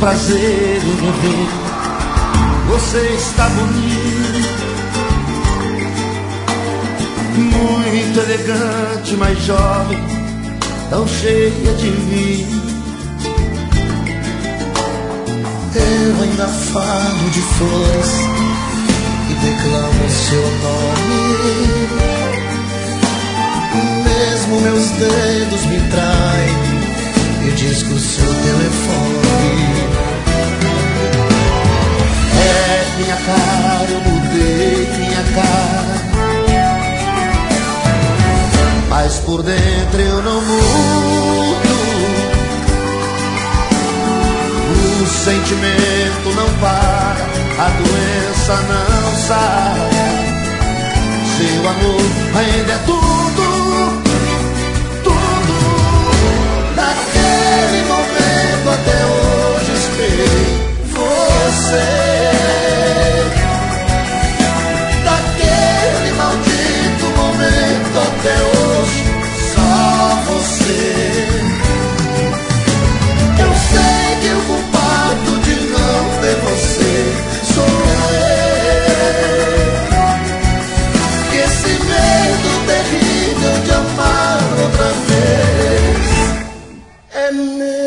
prazer em rever. Você está bonita, muito elegante, mas jovem, tão cheia de mim. Eu ainda falo de flores e declamo seu nome. Mesmo meus dedos me traem e disco o seu telefone. É minha cara, eu mudei minha cara, mas por dentro eu não mudo. O sentimento não para, a doença não sara. Seu amor ainda é tudo, tudo. Naquele momento até hoje esperei você. Daquele maldito momento até hoje só você. Eu sei que o culpado de não ter você sou eu. Que esse medo terrível de amar outra vez é meu.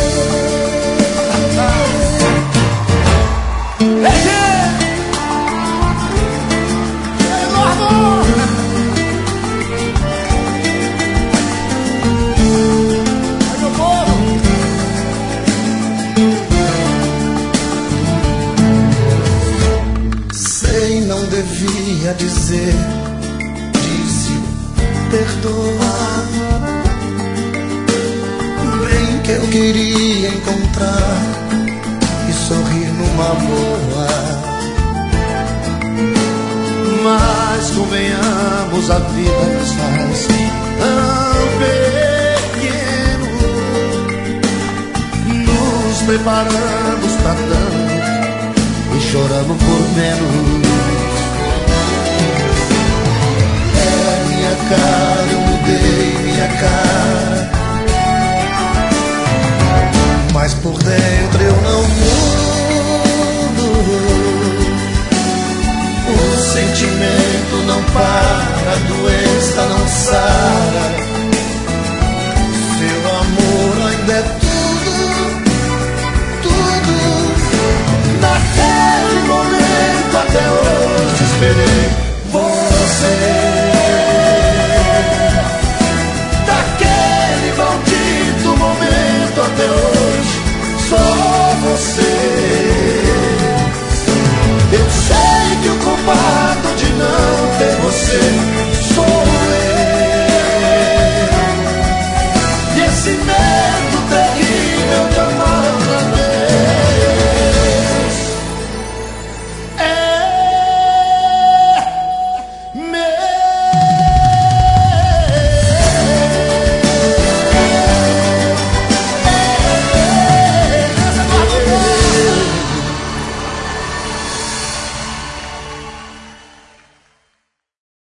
Sei, não devia dizer, disse perdoar. Bem que eu queria encontrar e sorrir numa boa. Mas convenhamos, a vida nos faz tão pequeno. Nos preparamos pra tanto e choramos por menos. É minha cara, eu mudei minha cara, mas por dentro eu não mudo. O sentimento não para, a doença não sara. Seu amor ainda é tudo, tudo. Naquele momento até hoje esperei